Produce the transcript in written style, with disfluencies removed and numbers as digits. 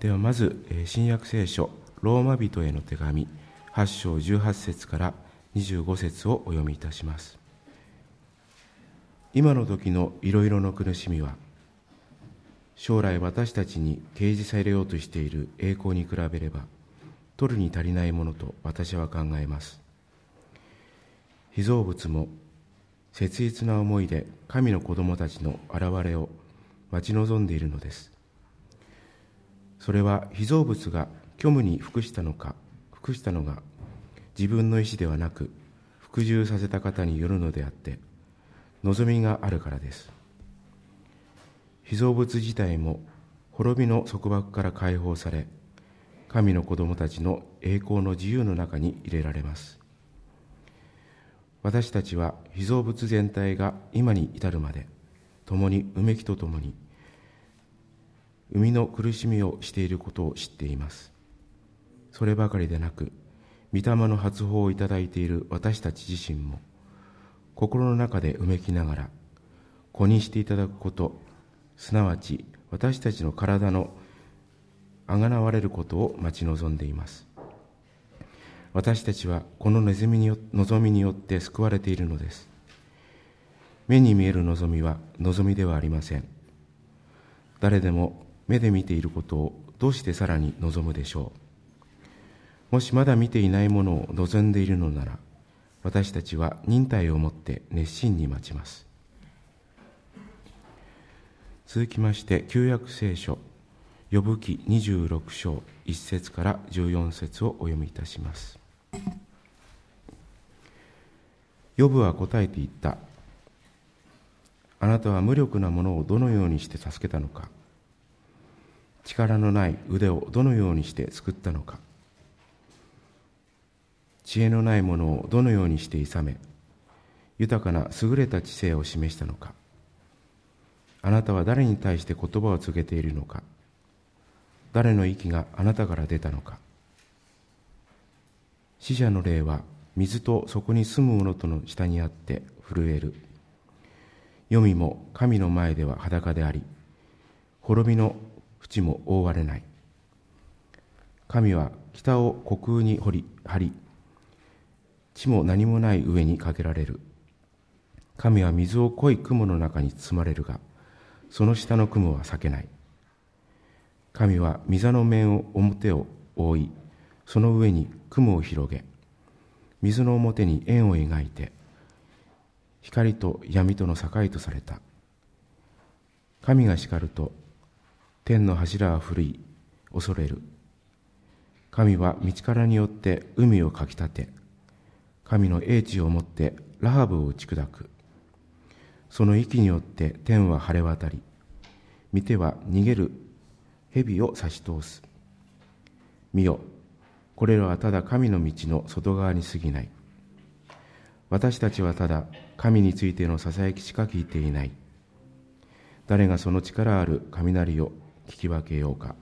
ではまず、新約聖書ローマ人への手紙8章18節から25節をお読みいたします。今の時のいろいろの苦しみは、将来私たちに掲示されようとしている栄光に比べれば取るに足りないものと私は考えます。被造物も切実な思いで神の子供たちの現れを待ち望んでいるのです。それは被造物が虚無に服したのが自分の意志ではなく服従させた方によるのであって望みがあるからです。被造物自体も滅びの束縛から解放され、神の子供たちの栄光の自由の中に入れられます。私たちは被造物全体が今に至るまで共にうめきとともに生みの苦しみをしていることを知っています。そればかりでなく、御霊の発砲をいただいている私たち自身も心の中でうめきながら子にしていただくこと、すなわち私たちの体のあがなわれることを待ち望んでいます。私たちはこの望みによって救われているのです。目に見える望みは望みではありません。誰でも目で見ていることをどうしてさらに望むでしょう。もしまだ見ていないものを望んでいるのなら、私たちは忍耐をもって熱心に待ちます。続きまして旧約聖書ヨブ記26章1節から14節をお読みいたします。ヨブは答えて言った。あなたは無力なものをどのようにして助けたのか。力のない腕をどのようにして救ったのか。知恵のないものをどのようにして諌め、豊かな優れた知性を示したのか。あなたは誰に対して言葉を告げているのか。誰の息があなたから出たのか。死者の霊は水とそこに住む者との下にあって震える。黄泉も神の前では裸であり、滅びの淵も覆われない。神は北を虚空に張り、地も何もない上にかけられる。神は水を濃い雲の中に包まれるが、その下の雲は裂けない。神は溝の面を表を覆い、その上に雲を広げ、水の表に円を描いて、光と闇との境とされた。神が叱ると、天の柱は震い、恐れる。神は道からによって海をかき立て、神の英知をもってラハブを打ち砕く。その息によって天は晴れ渡り、見ては逃げる蛇を差し通す。見よ、これらはただ神の道の外側に過ぎない。私たちはただ神についてのささやきしか聞いていない。誰がその力ある雷を聞き分けようか。